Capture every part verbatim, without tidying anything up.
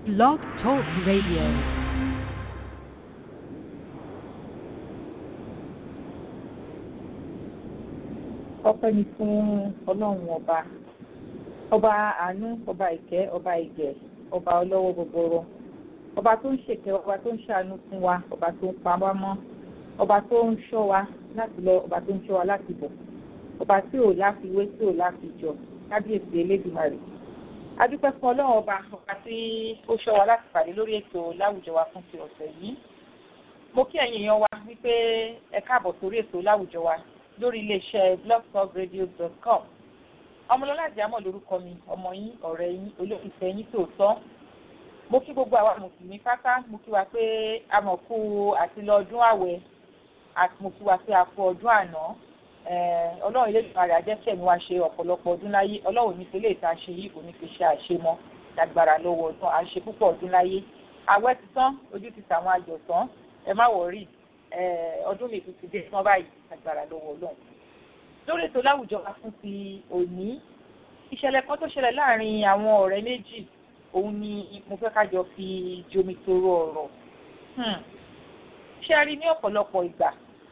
Blog Talk Radio. Ọpẹ́ ni fún Ọlọ́run ọba ọba àánú ọba ìkẹ́ ọba ìgẹ̀ ọba ọlọ́wọ́ gbogbooro ọba tó ń ṣèkẹ́ ọba tó ń ṣàánú fún wa ọba tó ń pa wá mọ́ ọba tó ń ṣọ́ wa láti lọ ọba tó ń ṣọ́ wa láti bọ̀ ọba tí ò láfiwé tí ò láfijọ kábíyèsí Elédùmarè adúpẹ́ fún Ọlọ́run ọba ọba tí ó ṣọ́ wa láti pàdé lórí ètò láwùjọ wa fún ti ọ̀sẹ̀ yìí mo kí ẹ̀yin èèyàn wa wípé ẹ káàbọ̀ sórí ètò láwùjọ wa lórí iléeṣẹ́ blog talk radio dot com ọmọlọ́lá àjàmọ̀ lórúkọ mi ọmọ yín ọ̀rẹ́ yín olólùfẹ́ yín tòótọ́ mo kí gbogbo àwa mùsùlùmí pátá mo kí wa pé a mọ̀ kú àti lọ ọdún àwẹ̀ àti mo kí wa pé a kú ọdún àná ọlọ́run ilé ìgbà rẹ̀ ajẹ́kẹ́ mi wá ṣe ọ̀pọ̀lọpọ̀ ọdún láyé ọlọ́run ní tẹ́lẹ̀ ìta ṣe yìí kò ní fi ṣe àṣemọ́ lágbára lọ́wọ́ ọdún à ń ṣe púpọ̀ ọdún láyé àwẹ̀ ti tán ojú ti tàwọn àjọ tán ẹ má wọ̀rí ọdún mi ti dé tán báyìí lágbára lọ́wọ́ ọlọ́run lórí ètò láwùjọ wa fún ti òní ìṣẹ̀lẹ̀ kan tó ṣẹlẹ̀ láàrin àwọn ọ̀rẹ́ méjì òun ni mo fẹ́ ká jọ fi jomi toro ọ̀rọ̀ ṣé a rí ní ọ̀pọ̀lọpọ̀ ìgbà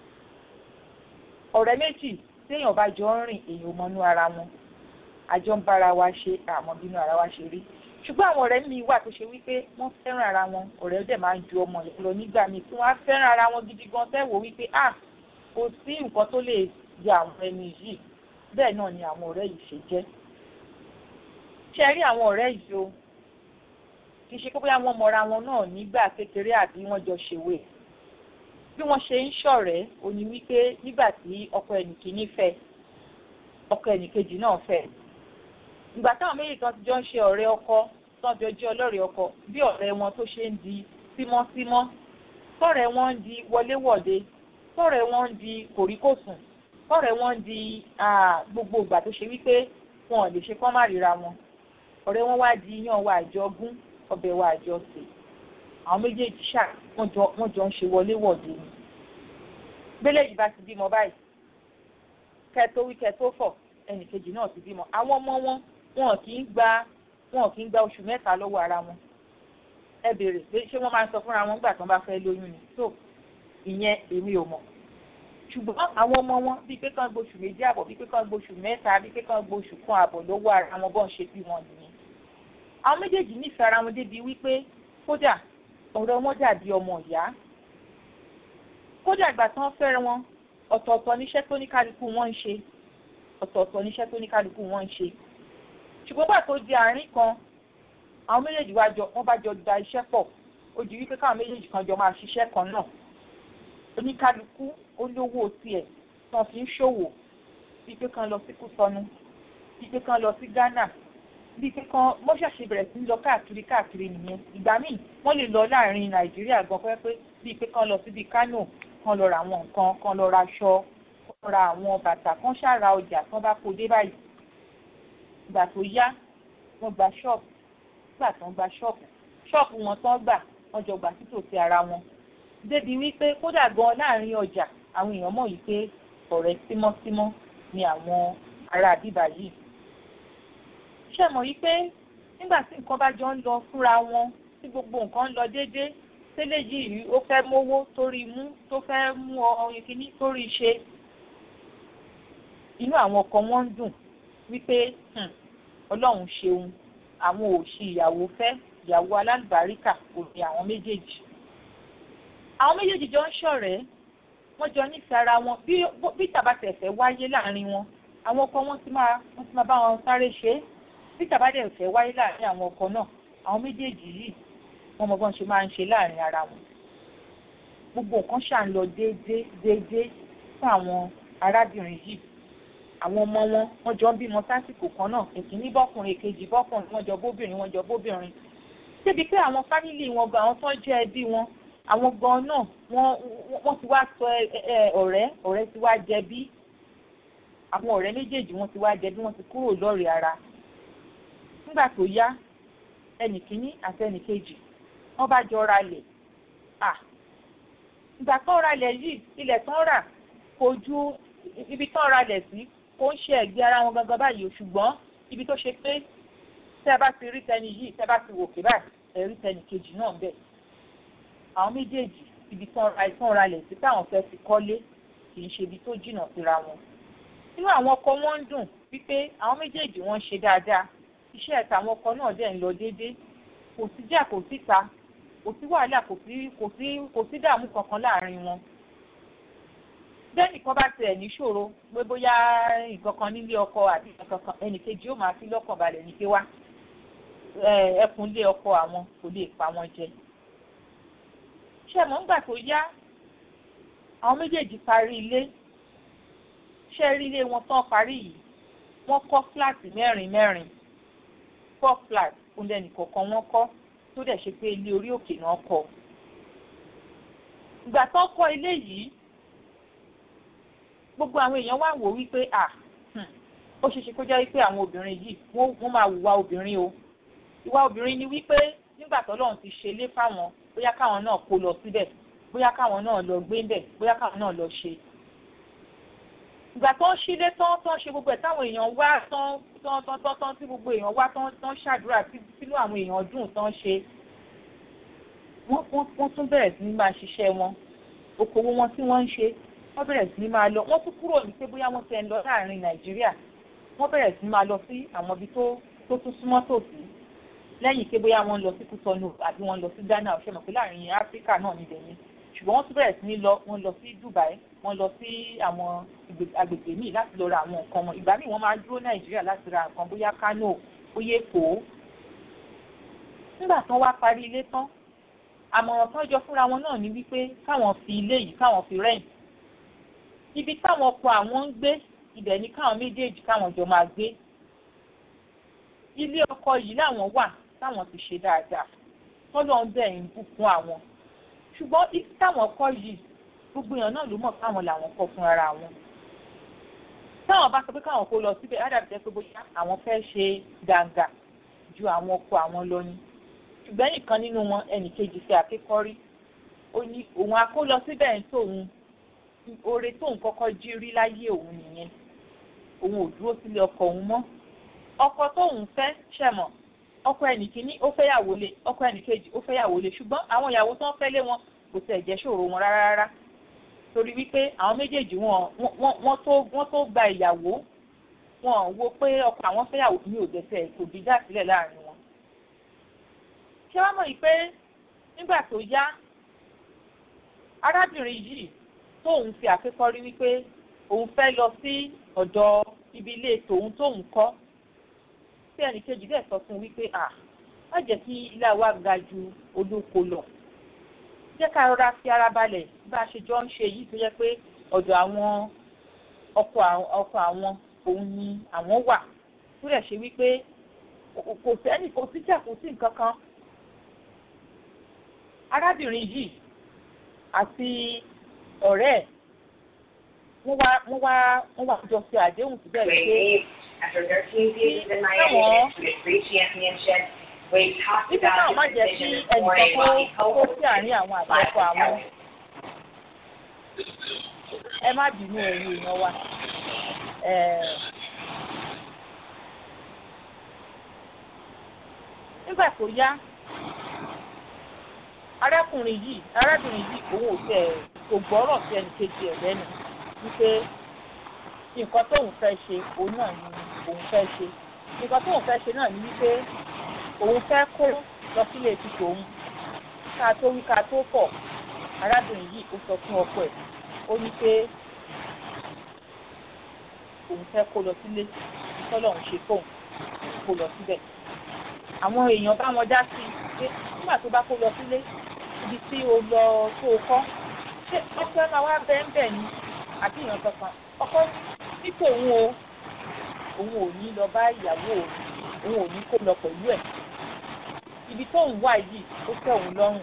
ọ̀rẹ́ méjì téèyàn bá jọ ń rìn èèyàn mọ́nú ara wọn àjọ ń bára wa ṣe àmọ́ bínú ara wa ṣe rí ṣùgbọ́n àwọn ọ̀rẹ́ mi wà tó ṣe wípé wọ́n fẹ́ràn ara wọn ọ̀rẹ́ dẹ̀ máa ń ju ọmọ yẹn lọ nígbà míì tí wọ́n á fẹ́ràn ara wọn gidi gan tẹ́ wò wípé ah kò sí nǹkan tó lè di àwọn ẹni yìí bẹ́ẹ̀ náà ni àwọn ọ̀rẹ́ yìí ṣe jẹ́ ṣe rí àwọn ọ̀rẹ́ yìí o kì í ṣe pé bóyá wọ́n mọra wọn náà nígbà kékeré àbí wọ́n jọ ṣèwé bí wọ́n ṣe ń ṣọ̀rẹ́ ó ní wípé nígbà tí ọkọ ẹnìkíní fẹ́ ọkọ ẹnìkejì náà fẹ́ ìgbà táwọn méjì kan ti jọ ń ṣe ọ̀rẹ́ ọkọ tán jọ jẹ́ ọlọ́rẹ́ ọkọ bí ọ̀rẹ́ wọn tó ṣe ń di tímọ́tímọ́ tọ́rẹ́ wọn ń di wọléwọ̀de tọ́rẹ́ wọn ń di kòríkòsùn tọ́rẹ́ wọn ń di gbogbo ìgbà tó ṣe wípé wọn ò lè ṣe kán má ríra wọn ọ̀rẹ́ wọn wá di iyán wa àjọ gún ọbẹ̀ wa àjọ sè àwọn méjèèjì ṣá wọ́n jọ ń ṣe wọléwọ̀de ni gbélé yìí bá ti bímọ báyìí kẹtó wí kẹtó fọ̀ ẹnìkejì náà ti bímọ àwọn ọmọ wọn wọn kì í gba wọn kì í gba oṣù mẹ́ta lọ́wọ́ ara wọn ẹ béèrè pé ṣé wọ́n máa ń sọ fúnra wọn nígbà tí wọ́n bá fẹ́ lóyún ni tó ìyẹn èmi ò mọ̀ ṣùgbọ́n àwọn ọmọ wọn bíi pé kán gbóṣù méjì àbọ̀ bíi pé kán gbóṣù mẹ́ta bíi pé kán gbóṣù kan àbọ̀ lọ́wọ́ ara wọn bọ́n ṣe bí wọn nìyẹn àwọn méjèèjì nífẹ̀ẹ́ ara wọn débi wípé kódà ọ̀rọ̀ wọn dàbí ọmọ ìyá kódà ìgbà tí wọ́n fẹ́ràn wọn ọ̀tọ̀ọ̀tọ̀ níṣẹ́ tó ní kálukú wọn ń ṣe ọ̀tọ̀ọ̀tọ̀ níṣẹ́ tó ní kálukú wọn ń ṣe ṣùgbọ́n bá tó di àárín kan àwọn méjèèjì wá jọ wọ́n bá jọ da iṣẹ́ pọ̀ ó di wípé káwọn méjèèjì kan jọ máa ṣiṣẹ́ kan náà oníkálukú olówó tiẹ̀ tí wọ́n fi ń ṣòwò bíi pé kan lọ sí Kútọ́nù bíi pé kan lọ sí Ghana bíi pé kan mọ́ṣáṣe bẹ̀rẹ̀ sí ń lọ káàkiri káàkiri nìyẹn ìgbà míì wọ́n lè lọ láàrin Nàìjíríà gan pẹ́ pé bíi pé kan lọ síbi Kánò kan lọ ra àwọn nǹkan kan lọ ra aṣọ kan ra àwọn bàtà kan ṣàrà ọjà tí wọ́n bá kó dé báyìí ìgbà tó yá wọ́n gba ṣọ́ọ̀bù nígbà tó ń gba ṣọ́ọ̀bù ṣọ́ọ̀bù wọn tán gbà wọ́n jọ gbà títòsí ara wọn débi wípé kódà gan láàrin ọjà àwọn èèyàn mọ̀ yìí pé ọ̀rẹ́ tímọ́tímọ́ ni àwọn ará àbíbà yìí ṣe mọ̀ yìí pé nígbà tí nǹkan bá jọ ń lọ fúnra wọn tí gbogbo nǹkan ń lọ déédéé tẹ́lẹ̀ yìí ó fẹ́ mówó torí mú tó fẹ́ mú ọyìn kìíní torí ṣe inú àwọn ọkọ wọn ń dùn wípé Ọlọ́run ṣeun àwọn ò ṣì ìyàwó fẹ́ ìyàwó alálùbáríkà kò ní àwọn méjèèjì àwọn méjèèjì jọ ń ṣọ̀rẹ́ wọ́n jọ nífẹ̀ẹ́ ara wọn bí tàbátẹ̀fẹ́ wáyé láàrin wọn àwọn ọkọ wọn ti máa wọ́n ti máa bá wọn sáré ṣe é bí tàbátẹ̀fẹ́ wáyé láàrin àwọn ọkọ náà àwọn méjèèjì yìí wọ́n mọ bọ́n ṣe máa ń ṣe láàrin ara wọn gbogbo nǹkan ṣà ń lọ déédéé déédéé fún àwọn arábìnrin yìí àwọn ọmọ wọn wọ́n jọ ń bímọ sásìkò kan náà èkìní bọ́kùnrin èkejì bọ́kùnrin wọ́n jọ bóbìnrin wọ́n jọ bóbìnrin débi pé àwọn fámìlì wọn gan àwọn tó ń jẹ́ ẹbí wọn àwọn gan náà wọ́n wọ́n ti wá sọ ọ̀rẹ́ ọ̀rẹ́ ti wá jẹbí àwọn ọ̀rẹ́ méjèèjì wọ́n ti wá jẹbí wọ́n ti kúrò lọ́rẹ̀ẹ́ ara nígbà tó yá ẹnìkíní àti ẹnìkejì wọ́n bá jọ ra lẹ̀ à ìgbà tó ra lẹ̀ yìí ilẹ̀ tán rà kò ju ibi tán ra lẹ̀ sí kò ń ṣe ẹ̀gbẹ́ ara wọn gangan báyìí ṣùgbọ́n ibi tó ṣe pé tẹ́ bá ti rí tẹni yìí tẹ́ bá ti wòkè báyìí ẹ rí tẹni kejì náà ń bẹ̀. àwọn méjèèjì ibi tán ra ìtàn ra lẹ̀ sí táwọn fẹ́ fi kọ́lé kì í ṣe ibi tó jìnnà síra wọn. inú àwọn ọkọ wọn ń dùn wípé àwọn méjèèjì wọn ṣe dáadáa iṣẹ́ ẹ̀ta àwọn ọkọ náà dẹ̀ ń lọ déédéé kò sí jà kò síta kò sí wàhálà kò sí kò sí kò sí dààmú kankan láàrin wọn. bẹ́ẹ̀ni kan bá tiẹ̀ níṣòro pé bóyá nǹkan kan nílé ọkọ àbí nǹkan kan ẹnìkejì ó máa fi lọ́kàn balẹ̀ ní pé wá ẹkùn lé ọkọ àwọn kò lè pa wọn jẹ. ṣé mọ̀ nígbà tó yá àwọn méjèèjì parí ilé ṣé rí ilé wọn tán parí yìí wọ́n kọ́ fúláàtì mẹ́rin mẹ́rin four flat oúnjẹ nìkọ̀ọ̀kan wọ́n kọ́ tó dẹ̀ ṣe pé ilé orí òkè náà kọ́. ìgbà tó kọ́ ilé yìí gbogbo àwọn èèyàn wá wò wípé à ó ṣeéṣe kó jẹ́ wípé àwọn obìnrin yìí wọ́n máa hùwà obìnrin o. ìwà obìnrin ni wípé nígbà tó lọ́run ti ṣe lé fáwọn bóyá káwọn náà kó lọ síbẹ̀ bóyá káwọn náà lọ gbé ńbẹ̀ bóyá káwọn náà lọ ṣe. ìgbà tó ń ṣílé tán tó ń ṣe gbogbo ẹ̀ táwọn èèyàn wá tán tán tán tán tán tí gbogbo èèyàn wá tán tán ṣàdúrà sínú àwọn èèyàn dùn tán ṣe wọ́n tún bẹ̀rẹ̀ sí ní máa ṣiṣẹ́ wọn okòwò wọn tí wọ́n ń ṣe wọ́n bẹ̀rẹ̀ sí ní máa lọ wọ́n tún kúrò ní pé bóyá wọ́n ti ń lọ láàrin Nàìjíríà wọ́n bẹ̀rẹ̀ sí ní máa lọ sí àwọn ibi tó tó tún súnmọ́ tòsí lẹ́yìn pé bóyá wọ́n lọ sí Kútọ́nù àbí wọ́n lọ sí Ghana ọ̀ṣẹ́ mọ̀ pé láàrin Áfíríkà náà níbẹ̀ yẹn ṣùgbọ́n wọ́n tún bẹ̀rẹ̀ sí ní lọ wọ́n lọ sí Dubai wọ́n lọ sí àwọn agbègbè míì láti lọ ra àwọn nǹkan wọn ìgbà míì wọ́n máa dúró Nàìjíríà láti ra nǹkan bóyá Kano bóyá Èkó. nígbà tán wá parí ilé tán àmọ̀ràn tán jọ fúnra wọn náà ní wípé káwọn fi ilé yìí káwọn fi rẹ́ǹtì ibi táwọn ọkọ àwọn ń gbé ibẹ̀ ni káwọn méjèèjì káwọn jọ máa gbé ilé ọkọ yìí làwọn wà táwọn ti ṣe dáadáa tọ́lọ́ ń bẹ̀ ń bùkún àwọn ṣùgbọ́n ibi táwọn kọ́ yìí gbogbo èèyàn náà ló mọ̀ káwọn làwọn kọ́ fún ara wọn. táwọn bá sọ pé káwọn kó lọ síbẹ̀ á dàbí jẹ́ pé bóyá àwọn fẹ́ ṣe gàǹgà ju àwọn ọkọ àwọn lọ ni. ṣùgbọ́n nìkan nínú wọn ẹnìkejì ṣe àkékọ́rí ó ní òun á kó lọ síbẹ̀ ń tóun oore tóun kọ́kọ́ jí rí láyé òun nìyẹn òun ò dúró sílé ọkọ òun mọ́ ọkọ tóun fẹ́ ṣẹ̀mọ̀ ọkọ ẹnìkíní ó fẹ́ yàwó lé ọkọ ẹnìkejì ó fẹ́ yàwó lé ṣùgbọ́n àwọn ìyàwó tó ń fẹ́ lé wọn kò tẹ̀ jẹ́ ṣòro wọn rárá rárá torí wípé àwọn méjèèjì wọn wọ́n tó wọ́n tó gba ìyàwó wọn wo pé ọkọ àwọn fẹ́ yàwó ní òdẹ̀sẹ̀ kò bí dá sílẹ̀ láàrin wọn. ṣé wàá mọ̀ yìí pé nígbà tó yá arábìnrin yìí tóun fi àkékọ́rí wípé òun fẹ́ lọ sí ọ̀dọ̀ ibi ilé tòun tóun kọ́ tí ẹnìkejì dẹ̀ sọ fún un wípé à má jẹ́ kí ilé wa ga ju olóko lọ jẹ́ ká rọra fi ara balẹ̀ bá a ṣe jọ ń ṣe yìí tó yẹ pé ọ̀dọ̀ àwọn ọkọ ọkọ àwọn òun ni àwọn wà tó dẹ̀ ṣe wípé kò sẹ́ni kò sí jà kò sí nǹkan kan. arábìnrin yìí àti ọ̀rẹ́ ẹ̀ wọ́n wá wọ́n wá wọ́n wá jọ ṣe àdéhùn síbẹ̀ pé níbi náà má jẹ́ kí ẹnìkan kó kó sí àárín àwọn àtọ́kọ àwọn ẹ má bínú ẹ̀yin èèyàn wa nígbà tó yá arákùnrin yìí arábìnrin yìí òun ò tẹ̀ kò gbọ́rọ̀ sí ẹnì kejì ẹ̀ lẹ́nu wípé nǹkan tóun fẹ́ ṣe òun náà ni òun fẹ́ ṣe nǹkan tóun fẹ́ ṣe náà ni wípé òun fẹ́ kó lọ sílé ti tòun ká tó wí ká tó pọ̀ arábìnrin yìí ó sọ fún ọkọ ẹ̀ ó ní pé òun fẹ́ kó lọ sílé tọ́lọ́run ṣe fóun kó lọ síbẹ̀ àwọn èèyàn bá wọn dá sí i pé nígbà tó bá kó lọ sílé ibi tí o lọ tó o kọ́ ṣé ọkọ ẹ máa wá bẹ́ẹ̀ bẹ́ẹ̀ ni àbí èèyàn kankan ọkọ ní tòun o òun ò ní lọ bá ìyàwó òun ò ní kó lọ pẹ̀lú ẹ̀ ibi tóun wà yìí ó tẹ́ òun lọ́rùn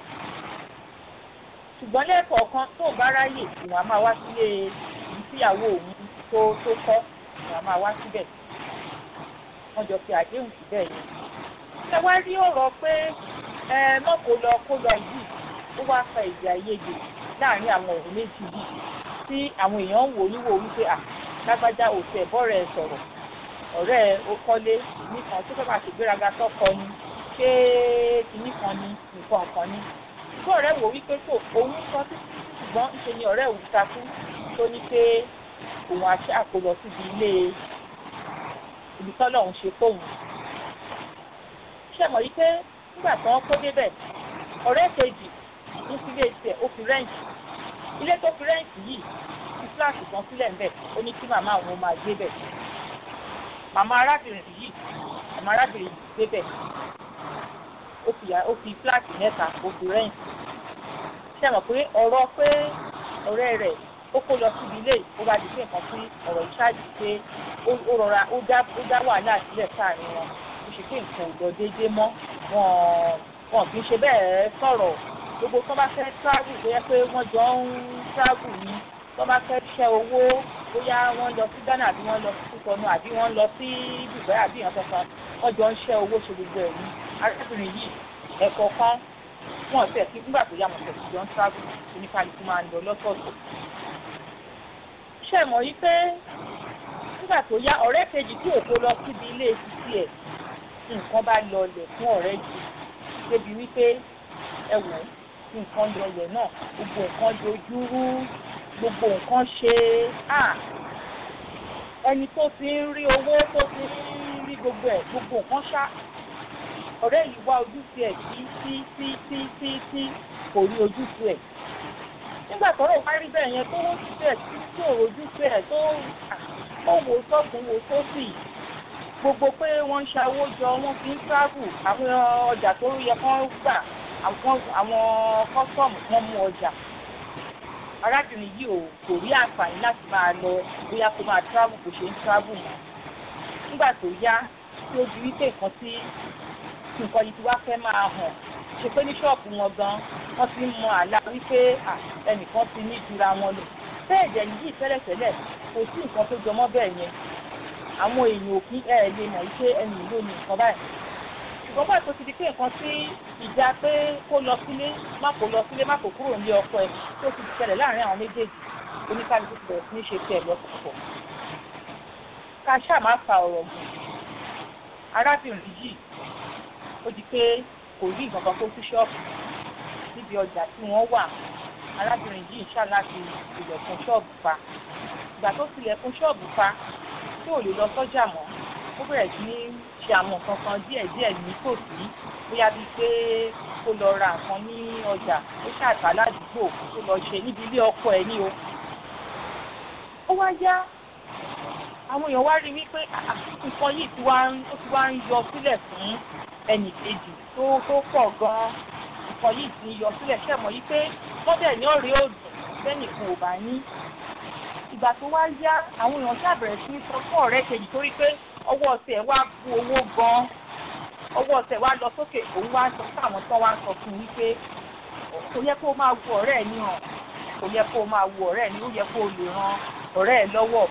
ṣùgbọ́n lẹ́ẹ̀kọ̀ọ̀kan tóun bá ráyè òun á máa wá sílé ibi tíyàwó òun tó tó kọ́ òun á máa wá síbẹ̀ wọ́n jọ fi àdéhùn síbẹ̀ yẹn. ṣé wá rí ọ̀rọ̀ pé ẹ mọ́ kó lọ kó lọ yìí ó wá fa èdè àìyedè láàrin àwọn ọ̀rẹ́ méjì yìí tí àwọn èèyàn ń wò níwò wípé à lágbájá òsè bọ́ọ̀rẹ̀ ẹ̀ sọ̀rọ̀ ọ̀rẹ́ ó kọ́lé kìíní kan tó fẹ́ máa ṣègbéraga tọkọ ni ṣé kìíní kan ni nǹkan kan ni ṣùgbọ́n ọ̀rẹ́ wò wípé tó òun sọ títí ṣùgbọ́n ṣe ni ọ̀rẹ́ òun takú tó ní pé òun àṣẹ àkólọ síbi ilé ibi tọ́lọ̀ òun ṣe fóun ṣe mọ̀ yí pé nígbà tí wọ́n kó débẹ̀ ọ̀rẹ́ kejì ní sílé tiẹ̀ ó fi rẹ́ǹtì ilé tó fi rẹ́ǹtì yìí fi fúláàtì kan sílẹ̀ ńbẹ̀ ó ní kí màmá àwọn máa gbé bẹ̀ màmá arábìnrin yìí màmá arábìnrin yìí gbé bẹ̀ ó fi ó fi fúláàtì mẹ́ta ó fi rẹ́ǹtì ṣe mọ̀ pé ọ̀rọ̀ pé ọ̀rẹ́ rẹ̀ ó kó lọ síbi ilé ó bá di pé nǹkan sí ọ̀rọ̀ ìṣáàjì pé ó rọra ó dá wàhálà sílẹ̀ sáàrin wọn ó ṣe pé nǹkan ò lọ déédéé mọ́ wọn wọn kì í ṣe bẹ́ẹ̀ sọ̀rọ̀ gbogbo tó bá fẹ́ travel bóyá pé wọ́n jọ ń travel ni tó bá fẹ́ ṣẹ́ owó bóyá wọ́n lọ sí Ghana àbí wọ́n lọ sí Kútọ́nù àbí wọ́n lọ sí Dubai àbí ìyàn kankan wọ́n jọ ń ṣẹ́ owó ṣe gbogbo ẹ̀ ní arábìnrin yìí ẹ̀kọ́ kan wọ́n tẹ̀ sí nígbà tó yá wọn tẹ̀ sí jọ ń travel oníkálukú máa ń lọ lọ́tọ̀ọ̀tọ̀. ṣé mọ̀ yí pé nígbà tó yá ọ̀rẹ́ kejì tí òkú lọ síbi ilé títí ẹ̀ nǹkan bá lọlẹ̀ fún ọ̀rẹ́ yìí débi wípé ẹ wò nǹkan lọlẹ̀ náà gbogbo nǹkan dojúrú gbogbo nǹkan ṣe à ẹni tó ti ń rí owó tó ti ń rí gbogbo ẹ̀ gbogbo nǹkan ṣá ọ̀rẹ́ yìí wá ojútùú ẹ̀ sí sí sí sí sí sí kò rí ojútùú ẹ̀ nígbà tọ́rọ̀ wá rí bẹ́ẹ̀ yẹn tó ojútùú ẹ̀ sí tó ojútùú ẹ̀ tó ó wò sọ́kùn wò sósì gbogbo pé wọ́n ń ṣàwó jọ wọ́n fi ń travel àwọn ọjà tó yẹ kán gbà àwọn kọ́sọ̀mù kan mú ọjà arábìnrin yìí ò kò rí àǹfààní láti máa lọ bóyá kó máa travel kò ṣe ń travel mọ́ nígbà tó yá tí ó di wípé nǹkan tí nǹkan yìí ti wá fẹ́ máa hàn ṣe pé ní ṣọ́ọ̀bù wọn gan wọ́n ti ń mọ àlá wípé ẹnìkan ti ní jura wọn lọ bẹ́ẹ̀ dẹ̀ nìyí tẹ́lẹ̀tẹ́lẹ̀ kò sí nǹkan tó jọmọ́ bẹ́ẹ̀ yẹn àwọn èèyàn òfin ẹ̀ lè mọ̀ wípé ẹni ìlú ni nǹkan báyìí ṣùgbọ́n báyìí tó ti di pé nǹkan tí ìjà pé kó lọ sílé má kó lọ sílé má kó kúrò ní ọkọ ẹ̀ tó ti ṣẹlẹ̀ láàrin àwọn méjèèjì oníkálukú ti bẹ̀rẹ̀ sí ní ṣe tiẹ̀ lọ́sọ̀pọ̀ ká ṣáà má fa ọ̀rọ̀ gùn arábìnrin yìí ó di pé kò rí nǹkan kan kó sí ṣọ́ọ̀bù níbi ọjà tí wọ́n wà arábìnrin yìí ṣáà láti ilẹ̀kùn ṣọ́ọ̀bù pa ìgbà tó tilẹ̀kùn ṣọ́ọ̀bù pa tí ò lè lọ sọ́jà mọ́ ó bẹ̀rẹ̀ sí ní ṣe àwọn nǹkan kan díẹ̀díẹ̀ ní tòsí bóyá bíi pé kó lọ ra nǹkan ní ọjà ó ṣàtà ládùúgbò kó lọ ṣe níbi ilé ọkọ ẹ̀ ní o. ó wá yá àwọn èèyàn wá rí wípé nǹkan yìí ti wá ń ó ti wá ń yọ sílẹ̀ fún ẹnì kejì tó tó pọ̀ gan-an nǹkan yìí ti yọ sílẹ̀ ṣẹ̀mọ̀ yìí pé wọ́n dẹ̀ ní ọ̀rẹ́ òdùn sẹ́nìkan ò bá ní. ìgbà tó wá yá àwọn èèyàn ṣàbẹ̀rẹ̀ sí sọ fún ọ̀rẹ́ kejì torí pé ọwọ́ ọ̀sẹ̀ wá bu owó gan-an ọwọ́ ọ̀sẹ̀ wá lọ sókè òun wá sọ fún àwọn tán wá sọ fún un wípé kò yẹ kó máa wo ọ̀rẹ́ ẹ̀ ní hàn kò yẹ kó máa wo ọ̀rẹ́ ẹ̀ ní ó yẹ kó lè ran ọ̀rẹ́ ẹ̀ lọ́wọ́.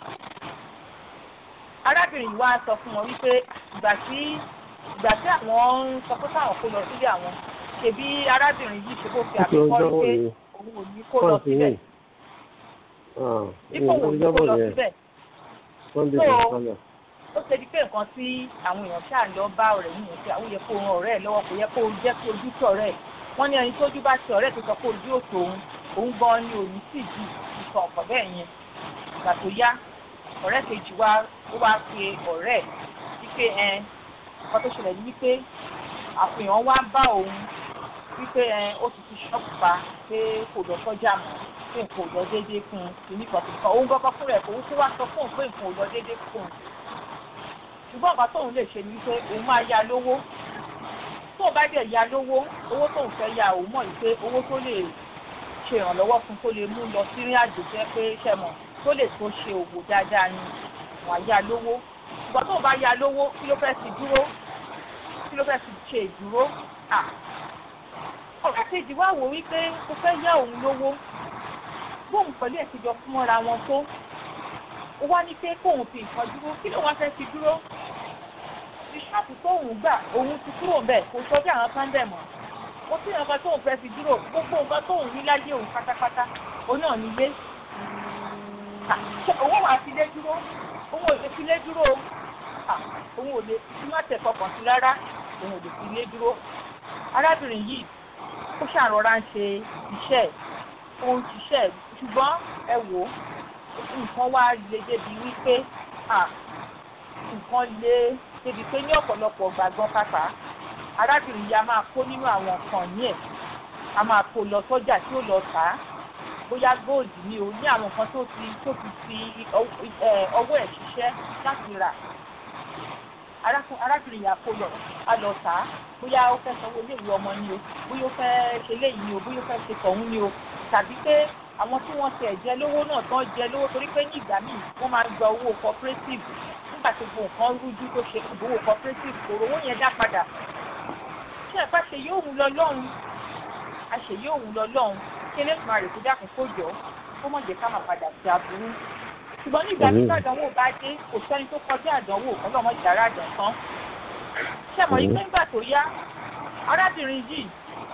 arábìnrin yìí wá sọ fún wọn wípé ìgbà tí ìgbà tí àwọn ń sọ pé káwọn kó lọ sílé àwọn ṣebí arábìnrin yìí ṣe kó fi àbíkọ́ rí pé òun ò ní kó lọ síbẹ̀ dípò òun ò kó lọ síbẹ̀ ó ṣe di pé nǹkan tí àwọn èèyàn ṣáà lọ bá ọ̀rẹ́ yìí yẹn pé àwọn yẹ kó ran ọ̀rẹ́ ẹ̀ lọ́wọ́ kò yẹ kó jẹ́ kó ojú tó ọ̀rẹ́ ẹ̀ wọ́n ní ẹni tójú bá ti ọ̀rẹ́ tó sọ pé ojú òtò òun òun gan ni òní sì di ìtàn ọ̀pọ̀ bẹ́ẹ̀ yẹn ìgbà tó yá ọ̀rẹ́ kejì wá ó wá pe ọ̀rẹ́ ẹ̀ wípé ẹ nǹkan tó ṣẹlẹ̀ ní wípé àfihàn wá bá òun wípé ẹ ó ti fi ṣọ́ọ̀bù pa pé kò lọ sọ́jà mọ́ pé nǹkan ò lọ déédéé fún un kì í nìkan tó kàn òun gbọ́kọ́ fún rẹ̀ kò ó wá sọ fún òun pé nǹkan ò lọ déédéé fún un ṣùgbọ́n nǹkan tóun lè ṣe ni wípé òun máa ya lówó tóun bá dẹ̀ ya lówó owó tóun fẹ́ ya òun mọ̀ wípé owó tó lè ṣe ìrànlọ́wọ́ fún tó lè mú lọ sí ìrìn àjò jẹ́ pé ṣẹ̀mọ̀ tó lè tó ṣe òwò dáadáa ni wọ́n á ya lówó ṣùgbọ́n tóun bá ya lówó kí ló fẹ́ fi dúró kí ló fẹ́ fi ṣe ìdúró à ọ̀rẹ́ kejì wá wò wípé ó fẹ́ yá òun lówó bóun pẹ̀lú ẹ̀sìnjọ fún mọ́ra wọn tó ó wá ní pé kóun fi nǹkan dúró kí ló wá fẹ́ fi dúró ìṣàkóso tóun gbà òun ti kúrò bẹ́ẹ̀ kò sọ bí àwọn kan bẹ̀ mọ́ ó sì nǹkan tóun fẹ́ fi dúró gbogbo nǹkan tóun ní láyé òun pátápátá òun náà nílé owó wà fi lé dúró owó ò lè fi lé dúró òun ò lè tí wọ́n tẹ̀ fọkàn sí rárá òun ò lè fi ilé dúró. Arábìnrin yìí ó ṣàrọ̀ra ń ṣe iṣẹ́ ó ń ṣiṣẹ́ ṣùgbọ́n ẹ wò ó nǹkan wá le débi wípé nǹkan le débi pé ní ọ̀pọ̀lọpọ̀ gbàgbọ́n pàpà arábìnrin yìí a máa kó nínú àwọn nǹkan ní ẹ̀ a máa kó lọ sọ́jà tí ó lọ tà á bóyá gold ni o ní àwọn nǹkan tó ti tó ti fi ọwọ́ ẹ̀ ṣiṣẹ́ láti rà arábìnrin yìí a kó lọ a lọ tà á bóyá ó fẹ́ sanwó iléèwé ọmọ ni o bóyá ó fẹ́ ṣe léyìí ni o bóyá ó fẹ́ ṣe tọ̀hún ni o tàbí pé àwọn tí wọ́n tẹ̀ jẹ lówó náà tán jẹ lówó torí pé ní ìgbà míì wọ́n máa ń gba owó cooperative nígbà tó gbogbo nǹkan rújú tó ṣe owó cooperative kò rówó yẹn dá padà ṣé ẹ̀fà ṣe yóò wù lọ lọ́hùn àṣẹ yóò wù lọ lọ́hùn kí eléṣùn àrè kó dákun kó jọ kó mọ̀ jẹ́ ká máa padà sí aburú ṣùgbọ́n ní ìgbà tí àdánwò bá dé kò sẹ́ni tó kọjá àdánwò ọlọ́mọ ìdára àdán tán ṣé mọ̀ yí pé nígbà tó yá arábìnrin yìí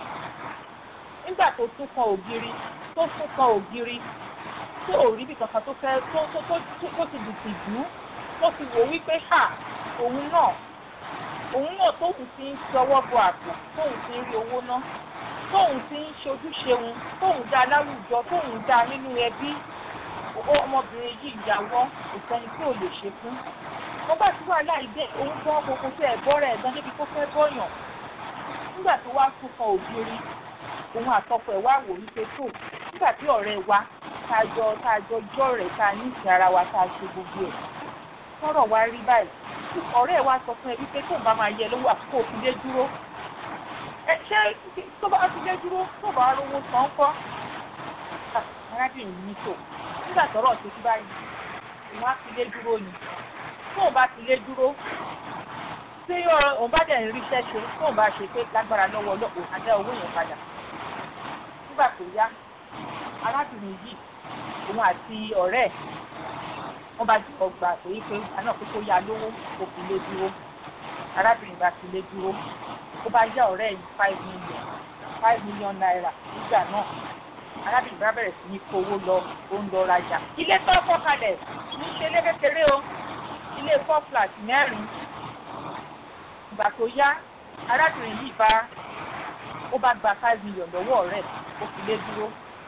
nígbà tó tún kan ògiri tó tún kan ògiri tó ò rí bí kankan tó fẹ́ tó tó tó tó ti dùn tìjú tó ti wò wípé ha òun náà òun náà tóun ti ń ṣọwọ́ bọ àpò tóun ti ń rí owó ná tóun ti ń ṣojúṣe òun tóun dá láwùjọ tóun dá nínú ẹbí ọmọbìnrin yìí yàwọ́ ìsọni tí ò lè ṣe fún wọ́n bá tí wàhálà ìdẹ òun gbọ́ gbogbo tí ẹ̀ bọ́ rẹ̀ gan débi tó fẹ́ bọ́yàn nígbà tó wá tún kan ògiri òun àtọkọ ẹ̀ wá wò wípé tó nígbà tí ọ̀rẹ́ wa tá a jọ tá a jọ jọ rẹ̀ tá a ní ìsìn ara wa tá a ṣe gbogbo ẹ̀ sọ̀rọ̀ wá rí báyìí ọ̀rẹ́ ẹ̀ wá sọ fún ẹ wípé tó bá máa yẹ lówó àkókò òfìlé dúró ẹ ṣé tó bá òfìlé dúró tó bá rówó san kọ́ arábìnrin ní tò nígbà tọ́rọ̀ tó ti báyìí òun á fi lé dúró ni tóun bá fi lé dúró tí òun bá dẹ̀ ń ríṣẹ́ ṣe tóun bá ṣe pé lágbára lọ́wọ́ ọlọ́pàá àdá owó yẹn padà nígbà tó yá arábìnrin yìí òun àti ọ̀rẹ́ ẹ̀ wọ́n bá jùlọ gbà pé pé àná pé kó yá lówó kó fi lé dúró arábìnrin bá fi lé dúró ó bá yá ọ̀rẹ́ yìí five million five million naira nígbà náà arábìnrin bá bẹ̀rẹ̀ sí ní kówó lọ ó ń lọ rajà ilé tó kọ́ kalẹ̀ ní ṣe lé kékeré o ilé four flat mẹ́rin ìgbà tó yá arábìnrin yìí bá ó bá gba five million lọ́wọ́ rẹ̀ ó fi lé dúró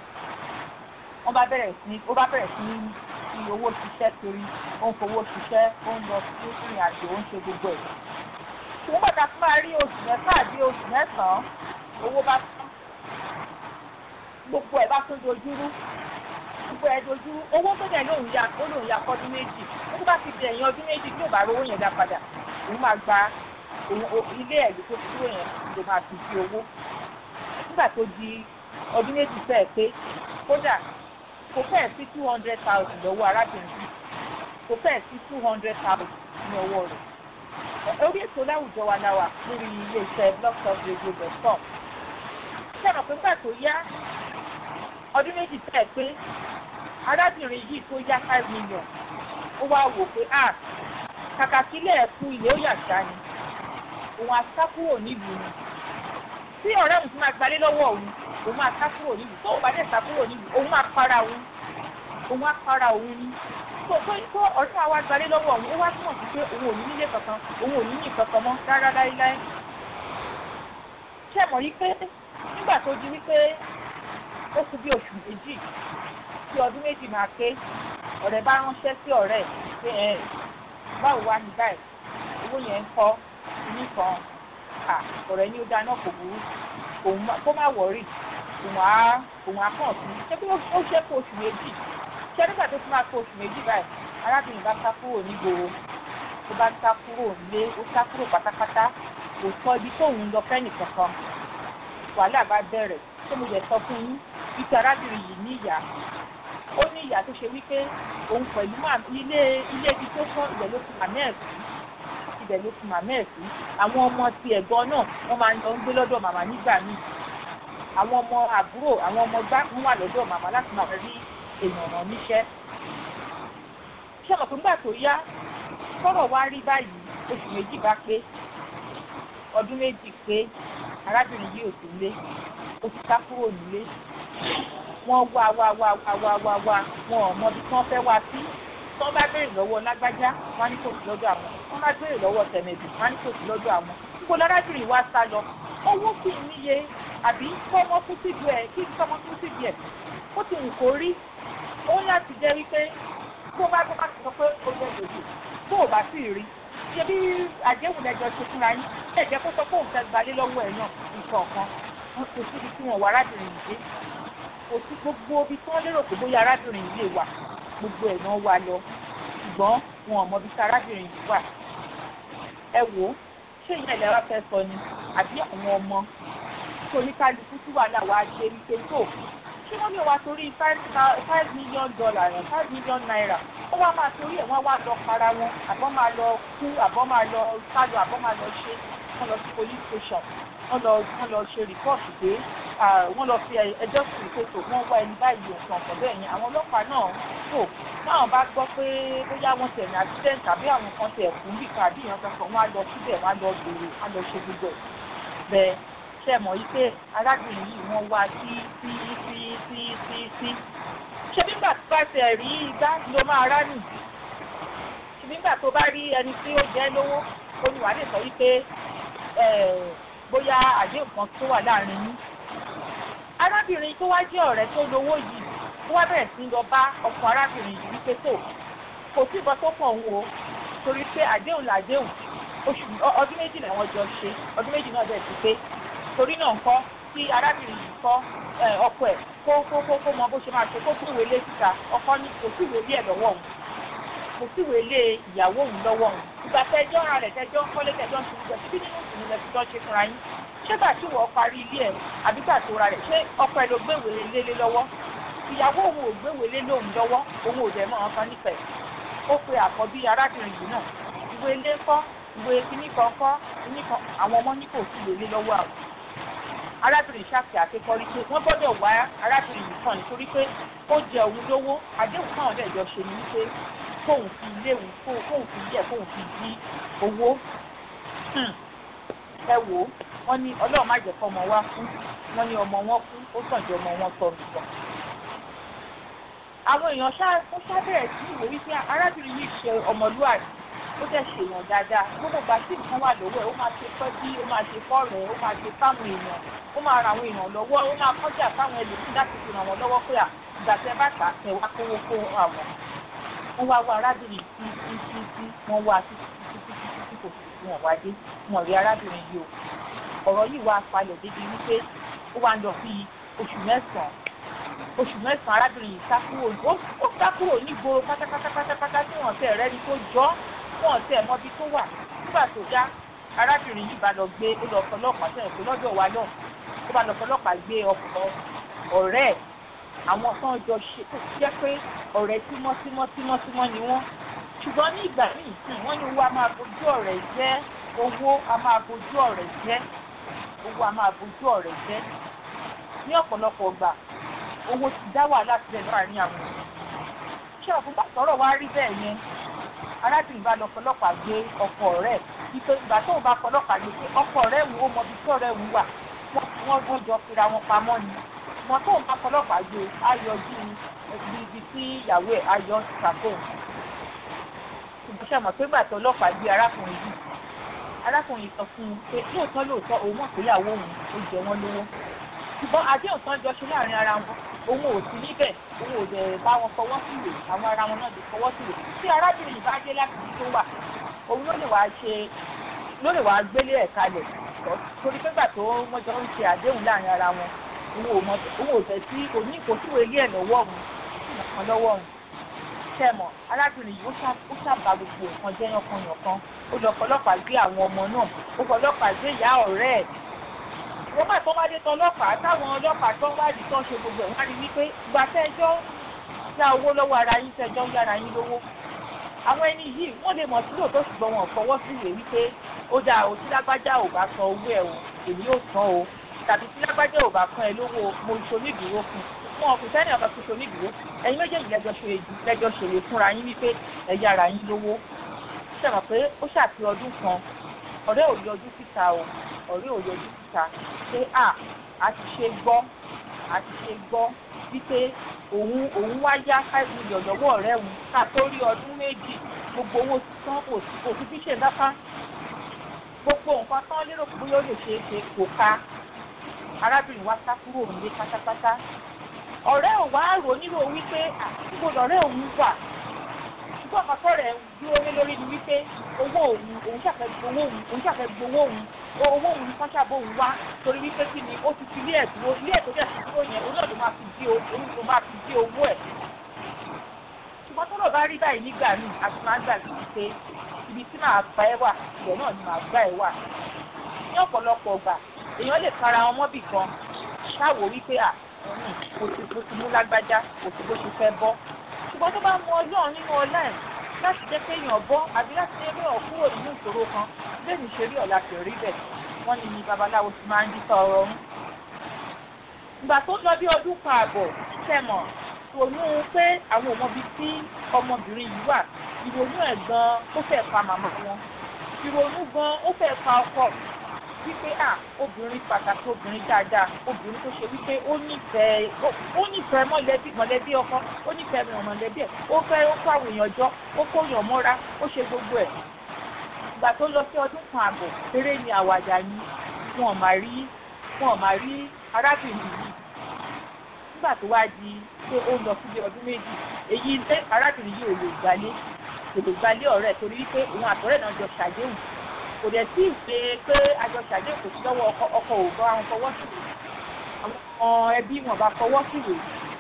wọ́n bá bẹ̀rẹ̀ sí ó bá bẹ̀rẹ̀ sí ní fi owó ṣiṣẹ́ torí ó ń fowó ṣiṣẹ́ ó ń lọ sí ìrìn àjò ó ń ṣe gbogbo ẹ̀ ṣùgbọ́n bàtà fún máa rí oṣù mẹ́fà àbí oṣù mẹ́sàn-án owó bá tán gbogbo ẹ̀ bá tún dojúrú gbogbo ẹ̀ dojúrú owó tó dẹ̀ lóun ya ó lóun ya fọ́dún méjì ó bá ti dẹ̀ yẹn ọdún méjì tí ò bá rówó yẹn dá padà òun máa gba ilé ẹ̀lú tó fi dúró yẹn ló máa fi di owó nígbà tó di ọdún méjì fẹ́ẹ̀ pé kódà kò fẹ́ẹ̀ sí two hundred thousand lọ́wọ́ arábìnrin yìí kò fẹ́ẹ̀ sí two hundred thousand ní ọwọ́ rẹ̀ orí ètò láwùjọ wa la wà lórí ilé-iṣẹ́ blogtalkradio dot com sọ̀rọ̀ pé nígbà tó yá ọdún méjì fẹ́ẹ̀ pé arábìnrin yìí tó yá five million ó wá wò pé ah kàkà sílẹ̀ ẹ̀kú ilé ó yàtá ni òun àṣà kúrò nílùú ni tí ọ̀rẹ́ òun ti máa gbalé lọ́wọ́ òun òun máa sá kúrò nílùú tó o bá dẹ̀ sá kúrò nílùú òun máa para òun òun á para òun ni tó tó tó ọ̀rẹ́ àwa gbalé lọ́wọ́ òun ó wá túmọ̀ sí pé òun ò ní nílé kankan òun ò ní ní kankan mọ́ rárá láíláí ṣé mọ̀ yí pé nígbà tó di wípé ó kù bí oṣù méjì tí ọdún méjì máa pé ọ̀rẹ́ bá ránṣẹ́ sí ọ̀rẹ́ pé ẹ báwo wá ní báyìí owó yẹn ń kọ́ ní kan ọ̀rẹ́ ní ó dáná kò burú kó má wọ̀rí òun á òun á kàn sí ṣé pé ó ṣe kó oṣù méjì ṣé nígbà tó tún máa kó oṣù méjì báyìí arábìnrin bá sá kúrò nígboro tó bá sá kúrò nílé ó sá kúrò pátápátá kò sọ ibi tóun lọ fẹ́ nìkankan wàhálà bá bẹ̀rẹ̀ tó mo yẹ sọ fún yín ìtì arábìnrin yìí ní ìyá ó ní ìyá tó ṣe wípé òun pẹ̀lú ilé ilé ibi tó kọ́ ibẹ̀ ló fi màmá ẹ̀ sí ibẹ̀ ló fi màmá ẹ̀ sí àwọn ọmọ ti ẹ̀gbọ́n náà wọ́n máa ń lọ ń gbé lọ́dọ̀ màmá nígbà míì àwọn ọmọ àbúrò àwọn ọmọ gbá ń wà lọ́dọ̀ màmá láti máa rí èèyàn ràn níṣẹ́ ṣé ọmọ tó ń gbà tó yá sọ̀rọ̀ wá rí báyìí oṣù méjì bá pé ọdún méjì pé arábìnrin yìí ò sí nílé ó ti sá kúrò nílé wọ́n wá wá wá wá wá wá wá wọn ò mọ ibi tí wọ́n fẹ́ wá sí tí wọ́n bá béèrè lọ́wọ́ lágbájá wọ́n á ní kò sí lọ́dọ̀ àwọn wọ́n máa béèrè lọ́wọ́ tẹ̀mẹ̀dù wọ́n á ní kò sí lọ́dọ̀ àwọn níbo lárábìnrin wa sá lọ owó kì í níye àbí kọ́mọ́ kú síbi ẹ̀ kí kọ́mọ́ kú síbi ẹ̀ ó ti wù kó rí ó láti jẹ́ wípé tó bá tó bá ti sọ pé ó jẹ́ lòdì tó ò bá sì rí ṣe bí àdéhùn lẹ́jọ́ ṣe fúnra yín ẹ̀ jẹ́ kó sọ pé òun fẹ́ gbalé lọ́wọ́ ẹ̀ náà nǹkan kan kò síbi tí wọ́n wà arábìnrin yìí dé kò sí gbogbo ibi tí wọ́n lérò pé bóyá arábìnrin yìí lè wà gbogbo ẹ̀ náà wà lọ ṣùgbọ́n wọn ò mọ ibi tí arábìnrin yìí wà ẹ wò ó ṣé ìyá ilẹ̀ wa fẹ́ sọ ni àbí àwọn ọmọ tó ní kálukú tí wàhálà wa ṣe wípé tó ṣé wọ́n lè wá torí five million dollar yẹn five million naira ó wá máa torí ẹ̀ wọ́n wá lọ para wọn àbọ̀ máa lọ kú àbọ̀ máa lọ sálọ àbọ̀ máa lọ ṣe wọ́n lọ sí police station wọ́n lọ wọ́n lọ ṣe rìpọ́ọ̀tù pé wọ́n lọ fi ẹjọ́ sí ìkótó wọ́n wá ẹni báyìí nǹkan ọ̀pọ̀ bẹ́ẹ̀ yẹn àwọn ọlọ́pàá náà tó táwọn bá gbọ́ pé bóyá wọ́n tẹ̀ ní accident tàbí àwọn kan tẹ̀ kú nìkan àbí ìyàn kankan wọ́n á lọ síbẹ̀ wọ́n á lọ gbèrè wọ́n á lọ ṣe gbogbo ẹ̀ bẹ́ẹ̀ ṣe mọ̀ yí pé arábìnrin yìí wọ́n wá sí sí sí sí sí sí ṣé nígbà tó bá tẹ̀ rí igbá ló máa rá nì ṣé nígbà tó bá rí ẹni tí ó jẹ́ lówó ó ní wàá lè sọ yí pé bóyá àdéhùn kan tó wà láàrin yín arábìnrin tó wá jẹ́ ọ̀rẹ́ tó lówó yìí ó wá bẹ̀rẹ̀ sí lọ bá ọkọ arábìnrin yìí wípé tó kò sí ìbọn tó pọ̀ ń wo torí pé àdéhùn làdéhùn oṣù ọdún méjì làwọn jọ ṣe ọdún méjì náà bẹ̀rẹ̀ sí pé torí náà ń kọ́ kí arábìnrin yìí kọ́ ọkọ ẹ̀ kó kó kó kó mọ bó ṣe máa ṣe kó tún wèlé síta ọkọ ní kò sí ìwé ẹ̀ lọ́wọ́ òun kò sí ìwé ilé ìyàwó òun lọ́wọ́ òun ìgbà tẹjọ́ ara rẹ̀ tẹjọ́ ń kọ́lé tẹjọ́ ń ṣe gbogbo síbí nínú ìsinmi lẹ́sìn tó ń ṣe fúnra yín ṣé gbà tí wọ́n parí ilé ẹ̀ àbí gbà tó ra rẹ̀ ṣé ọkọ ẹ̀ ló gbéwèé lélé lọ́wọ́ ìyàwó òun ò gbéwèé lé lóun lọ́wọ́ òun ò dẹ̀ mọ́ ọkàn nífẹ̀ẹ́ ó pe àkọ́bí arábìnrin yìí náà ìwé ilé kọ́ ìwé kíní kan kọ́ kíní kan àwọn ọmọ ní kò sí ìwé lé lọ́wọ́ àwọn arábìnrin ṣàkì àkékọ́rí pé wọ́n gbọ́dọ̀ wá arábìnrin yìí kàn nítorí pé ó jẹ òun lówó àdéhùn káwọn dẹ̀ jọ ṣe ní wípé kóun fi ilé òun kóun fi ilé ẹ̀ kóun fi di owó ẹ wò ó wọ́n ní ọlọ́run má jẹ́ kọ́ ọmọ wa kú wọ́n ní ọmọ wọn kú ó sàn jẹ́ ọmọ wọn sọ nìkan. àwọn èèyàn ó ṣàbẹ̀rẹ̀ sí ìwé wípé arábìnrin yìí ṣe ọmọlúwàbí ó dẹ̀ ṣèyàn dáadáa gbogbo ìgbà tí nǹkan wà lọ́wọ́ ẹ̀ ó máa ṣe pẹ́ bí ó máa ṣe fọ́ọ̀rẹ́ ó máa ṣe fáwọn èèyàn ó máa ra àwọn èèyàn lọ́wọ́ ó máa kọjá fáwọn ẹlòmíì láti fi ràn wọ́n lọ́wọ́ pé ìgbà tẹ bá tà tẹ wá kówó kó àwọn. wọ́n wá wá arábìnrin tí tí tí tí wọ́n wá títí títí títí tí kò sì wọ́n wá dé wọ́n rí arábìnrin yìí o ọ̀rọ̀ yìí wá falẹ̀ débi wípé ó wá ń lọ bí oṣù mẹ́sàn-án oṣù mẹ́sàn-án arábìnrin yìí sá kúrò ó sá kúrò nígboro pátápátá pátápátá tí wọ́n tẹ̀ rẹ́ni tó jọ́ wọ́n tẹ̀ mọ́bí tó wà nígbà tó já arábìnrin yìí bá lọ gbé ó lọ fọlọ́pàá sẹ́yìn pé lọ́dọ̀ wa náà ó bá lọ fọlọ́pàá gbé ọkọ̀ ọ̀rẹ́ ẹ̀ àwọn kan jọ ṣe tó jẹ́ pé ọ̀rẹ́ tímọ́tímọ́ tímọ́tímọ́ ni wọ́n ṣùgbọ́n ní ìgbà míì sí wọ́n ní owó a máa bojú ọ̀rẹ́ jẹ́ owó a máa bojú ọ̀rẹ́ jẹ́ owó a máa bojú ọ̀rẹ́ jẹ́ ní ọ̀pọ̀lọpọ̀ gbà owó ti dá wàhálà sílẹ̀ láàrin àwọn ènìyàn ṣé ọ̀fun bá sọ̀rọ̀ wá rí bẹ́ẹ̀ yẹn arábìnrin bá lọ fọlọ́pàá gbé ọkọ rẹ̀ wípé ìgbà tóun bá fọlọ́pàá gbé pé ọkọ rẹ̀ wù ó mọ ibi tí ọ̀rẹ́ wù wà wọ́n wọ́n jọ fira wọn pamọ́ ni wọn tóun bá fọlọ́pàá gbé ayọ̀jú ibi tí ìyàwó ẹ̀ ayọ̀ ṣàkóhùn ṣùgbọ́n ṣàmọ̀ pé gbà tó ọlọ́pàá gbé arákùnrin yìí arákùnrin sọ fún un pé lóòótọ́ lóòótọ́ òun mọ̀ pé ìyàwó òun ó jẹ wọ́n lówó ṣùgbọ́n àdéhùn tán jọ ṣe láàrin ara wọn òun ò sí níbẹ̀ òun ò dẹ̀ bá wọn fọwọ́ síwèé àwọn ara wọn náà lè fọwọ́ síwèé tí arábìnrin yìí bá dé láti ibi tó wà òun ló lè wá ṣe ló lè wá gbélé ẹ̀ kalẹ̀ torí pé gbà tó wọ́n jọ ń ṣe àdéhùn láàrin ara wọn òun ò mọ òun ò tẹ̀ sí òní ìkòsíwèé ilé ẹ̀ lọ́wọ́ òun nǹkan lọ́wọ́ òun tẹ̀mọ̀ arábìnrin yìí ó ṣàbà gbogbo nǹkan jẹ́ yànkan-yànkan ó lọ fọlọ́pàá gbé àwọn ọmọ náà ó fọlọ́pàá gbé ìyá ọ̀rẹ́ ẹ̀ wọ́n máa tọ́ wá dé tán ọlọ́pàá táwọn ọlọ́pàá tó ń wádìí tó ń ṣe gbogbo ẹ̀ wọ́n á rí wípé ìgbà tẹ́jọ́ yá owó lọ́wọ́ ara yín tẹ́jọ́ ń yára yín lówó àwọn ẹni yìí wọ́n lè mọ̀ sílò tó ṣùgbọ́n wọn fọwọ́ sí ìwé wípé ó dáa o tí lágbájá ò bá san owó ẹ̀ o èmi yóò san o tàbí tí lágbájá ò bá fún ẹ lówó mo ṣonídùúró fún wọn kò sẹ́ni ọ̀kan tó ṣonídùúró ẹ̀yin méjèèjì lẹ́jọ́ ṣe lẹ́jọ́ ṣèlè fúnra yín wípé ẹ yára yín lówó ṣe mọ̀ pé ó ṣàti ọdún kan ọ̀rẹ́ ò yọjú síta o ọ̀rẹ́ ò yọjú síta pé à á ti ṣe gbọ́ á ti ṣe gbọ́ wípé òun òun wá yá five million lọ́wọ́ ọ̀rẹ́ òun ká tó rí ọdún méjì gbogbo owó tán kò sí kò sí bí ṣe dáká gbogbo nǹkan tán lérò pé yóò lè ṣe é ṣe kò ká arábìnrin wa sá kúrò nílé pátápátá ọ̀rẹ́ ò wá rò nílò wípé àtúgbò lọ́rẹ́ òun wà ṣùgbọ́n àkọ́kọ́ rẹ̀ dúró lé lórí ni wípé owó òun òun ṣàfẹ́ gbowó òun òun ṣàfẹ́ gbowó òun owó òun kan ṣàbò òun wá torí wípé kí ni ó ti fi ilé ẹ̀ dúró ilé ẹ̀ tó dẹ̀ sí dúró yẹn òun náà ló máa fi dí òun ló máa fi dí owó ẹ̀ ṣùgbọ́n tó lọ bá rí báyìí nígbà míì àti máa ń gbà sí pé ibi tí màá gbà ẹ́ wà ibẹ̀ náà ni màá gbà ẹ́ wà ní ọ̀pọ̀lọpọ̀ ọgbà èèyàn lè fara wọn mọ́bì kan ṣáwò wípé à kò sí bó ti mú lágbájá kò sí bó ti fẹ́ bọ́ ṣùgbọ́n tó bá mú ọlọ́run nínú ọlá ẹ̀ láti jẹ́ pé èèyàn bọ́ àbí láti jẹ́ pé èèyàn kúrò nínú ìṣòro kan bẹ́ẹ̀ni ṣe rí ọ̀la kò rí bẹ̀ wọ́n ní ní babaláwo ti máa ń dí tọrọ ọ̀run. ìgbà tó lọ bí ọdún kan àbọ̀ tẹ̀mọ̀ ìrònú pé àwọn òmọbi tí ọmọbìnrin yìí wà ìrònú ẹ̀ gan ó fẹ́ pa màmá wọn ìrònú gan ó fẹ́ pa ọkọ wípé à obìnrin pàtàkì obìnrin dáadáa obìnrin tó ṣe wípé ó nífẹ̀ẹ́ ó nífẹ̀ẹ́ mọ̀lẹ́bí mọ̀lẹ́bí ọkọ ó nífẹ̀ẹ́ mọ̀lẹ́bí ẹ̀ ó fẹ́ ó kó àwọn èèyàn jọ ó kó yàn mọ́ra ó ṣe gbogbo ẹ̀. ìgbà tó lọ sí ọdún kan àbọ̀ eré ni àwàdà ni wọn ò má rí wọn ò má rí arábìnrin yìí nígbà tó wá di pé ó lọ síbi ọdún méjì èyí ń tẹ́ arábìnrin yìí ò lè gbalé kò lè gbalé ọ̀rẹ́ torí wípé òun àtọ̀rẹ́ náà jọ ṣàdéhùn kò dẹ̀ sí ìpè pé àjọ ṣàdéhùn kò sí lọ́wọ́ ọkọ ò bá wọn fọwọ́ síwèé àwọn ẹbí wọn bá fọwọ́ síwèé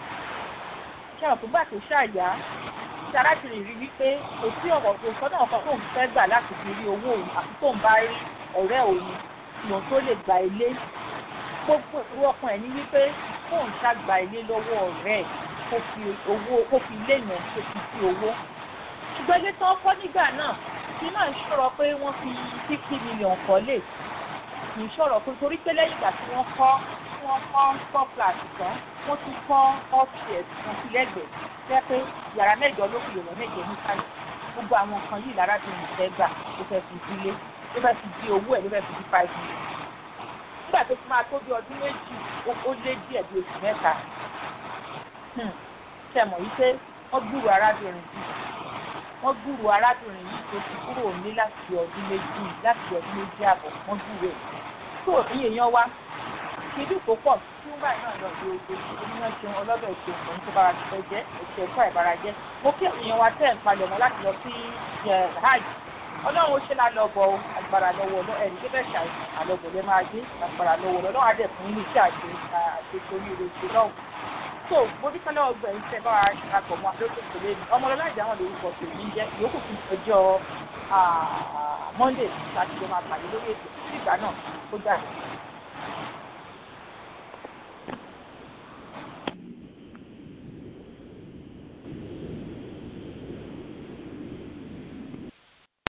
ṣé àwọn tó gbà tó ṣàyà tí arábìnrin rí wípé kò sí ọ̀rọ̀ tó sọ́nà ọkọ tó ń fẹ́ gbà láti fi rí owó òun àti tó ń bá rí ọ̀rẹ́ òun ìwọ̀n tó lè gba ilé gbogbo ìlú ọkàn ẹ̀ ní wípé fóun ṣàgbà ilé lọ́wọ́ ọ̀rẹ́ kó fi owó kó fi ilé yẹn kó fi sí owó ṣùgbọ́n ilé tó ń kọ́ nígbà náà kí náà ṣọ̀rọ̀ pé wọ́n fi fifty million kọ́lé kì í ṣọ̀rọ̀ pé torí pé lẹ́yìn ìgbà tí wọ́n kọ́ wọ́n kọ́ four flat tán wọ́n tún kọ́ upstairs kan sí lẹ́gbẹ̀ẹ́ jẹ́ pé yàrá mẹ́jọ ló fi yọ̀rọ̀ méje nísàlẹ̀ gbogbo àwọn nǹkan yìí lára tó ń fẹ́ gbà ló fẹ́ fi dílé ló fẹ́ fi di owó ẹ̀ ló fẹ́ fi di five million nígbà tó fi máa tó bí ọdún méjì ó lé díẹ̀ bí oṣù mẹ́ta ṣe mọ̀ yìí pé wọ́n gbúrò arábìnrin yìí wọ́n gbúrò arábìnrin yìí tó ti kúrò ní láti ọdún méjì láti ọdún méjì àbọ̀ wọ́n gbúrò ẹ̀ tó ní èèyàn wá kìdí kó pọ̀ tí wọ́n báyìí náà lọ sí oṣù oníyàn ṣeun ọlọ́bẹ̀ ṣeun òun tó bára ti jẹ́ ẹ̀ṣẹ̀ ẹ̀kọ́ ìbára jẹ́ mo kí èèyàn wa tẹ̀ ń palẹ̀ mọ́ láti lọ sí hajj ọlọ́run ó ṣe lálọ́bọ̀ agbára lọ́wọ́ ọlọ́ ẹ̀rí tó bẹ́ẹ̀ ṣàì àlọ́bọ̀ lẹ́ máa dé agbára lọ́wọ́ ọlọ́run á dẹ̀ fún ilé iṣẹ́ àti àṣetò ní ìrètí náà so mo ní kọ́lá ọgbà yìí tẹ́ bá wa ṣàkọ̀ mọ́ àdókò tó lé ní ọmọlọ́lá ìjà wọn lórúkọ tó ní jẹ́ ìyókù fún ọjọ́ Monday láti jọ máa pàdé lórí ètò ìgbà náà ó dà